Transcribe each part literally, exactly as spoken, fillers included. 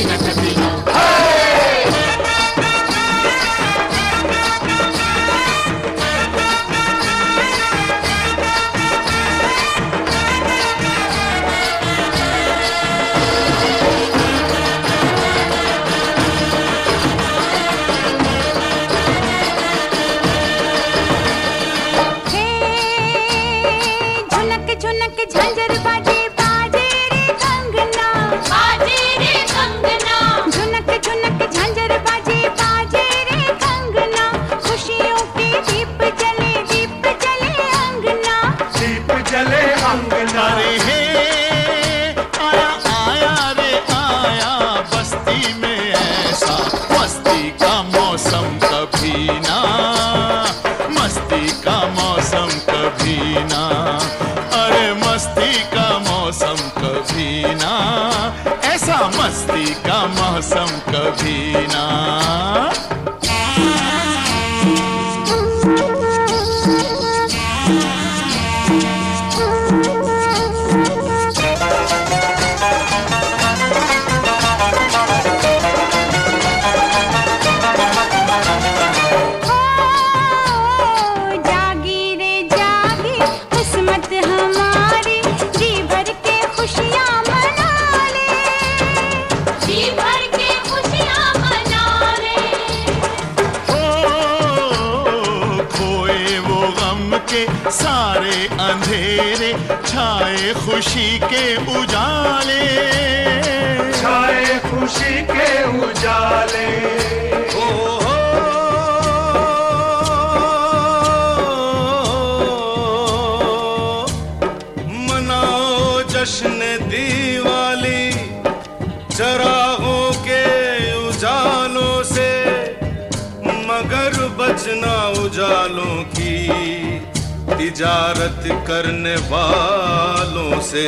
दिनक दिना। झंझर बाजे बाजे रे कंगना, बाजे रे कंगना, झुनक झुनक झंझर बाजे बाजे रे कंगना, खुशियों के दीप जले दीप जले अंगना, दीप जले अंगना। अरे हे आया आया रे आया बस्ती में ऐसा मस्ती का मौसम कभी ना, मस्ती का मौसम कभी ना, अरे मस्ती का मौसम कभी ना, ऐसा मस्ती का मौसम कभी ना। सारे अंधेरे छाए खुशी के उजाले, छाए खुशी के उजाले। ओ हो मनाओ जश्न दिवाली चरागों के उजालों से, मगर बचना उजालों की तिजारत करने वालों से।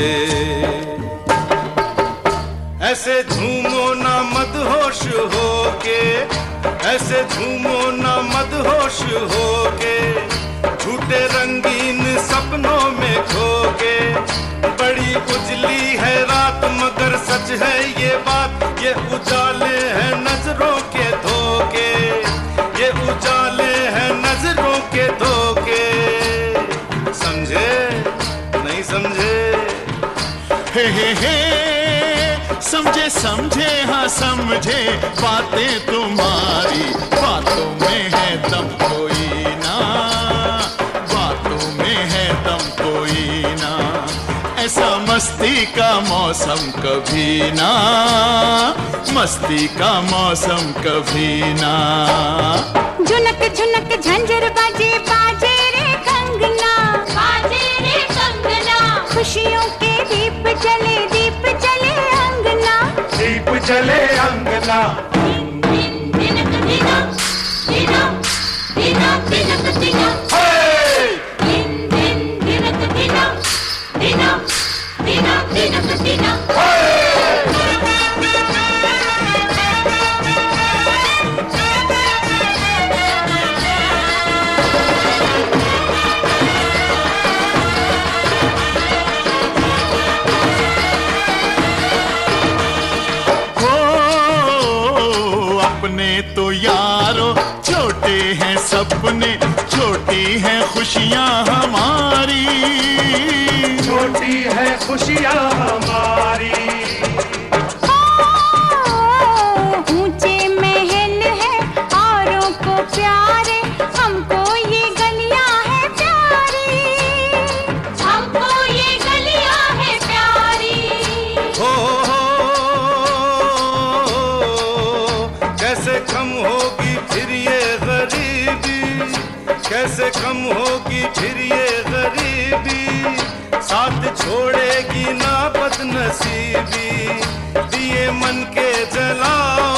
ऐसे झूमो ना मदहोश होके, ऐसे झूमो ना मदहोश होके, झूठे रंगीन सपनों में खोके। बड़ी उजली है रात मगर सच है ये बात, ये उजाले हैं नजरों के धोखे, ये उजाले हैं नजरों के धोखे। समझे नहीं समझे? हे हे हे समझे समझे हाँ समझे बातें तुम्हारी, बातों में है दम कोई ना, बातों में है दम कोई ना, ऐसा मस्ती का मौसम कभी ना, मस्ती का मौसम कभी ना। झुनक झुनक झंझर बाजे बाजे रे कंगना, बाजे रे कंगना, खुशियों के दीप जले दीप जले अंगना, दीप जले अंगना। दिन दिन दिनक दिना, दिना दिना दिनक दिना, दिन दिन दिनक दिना, दिना दिना दिनक दिना। अपने तो यारो छोटे हैं सपने, छोटी हैं खुशियां हमारी, छोटी है खुशियां हमारी। ऊंचे महल है औरों को प्यारे, हमको ये गलियां है प्यारी, हमको ये गलियां है प्यारी। हो हो कैसे कम होगी फिर ये गरीबी, कैसे कम होगी फिर ये गरीबी, साथ छोड़ेगी ना बदनसीबी। दिए मन के जलाओ,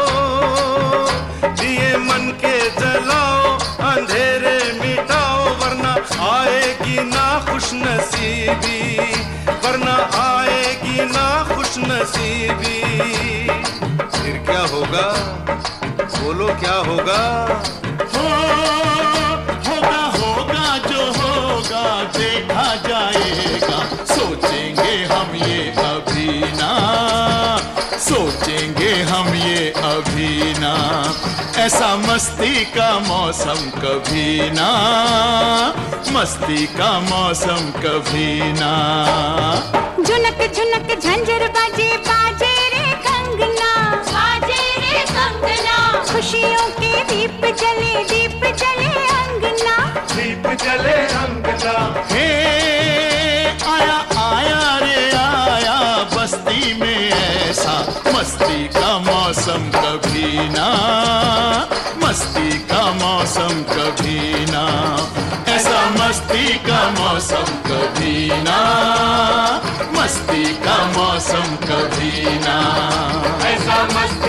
दिए मन के जलाओ, अंधेरे मिटाओ, वरना आएगी ना खुशनसीबी, वरना आएगी ना खुशनसीबी। फिर क्या होगा बोलो क्या होगा? हो होगा होगा जो होगा देखा जाएगा, सोचेंगे हम ये अभी ना, सोचेंगे कभी ना, ऐसा मस्ती का मौसम कभी ना, मस्ती का मौसम कभी ना। झुनक झुनक झंझर बाजे बाजे रे कंगना, बाजे रे कंगना, खुशियों के दीप जले दीप जले अंगना, दीप जले अंगना। हे आया आया रे आया बस्ती में ऐसा मस्ती का मौसम कभी ना, मस्ती का मौसम कभी ना, ऐसा मस्ती का मौसम कभी ना, मस्ती का मौसम कभी ना, ऐसा मस्ती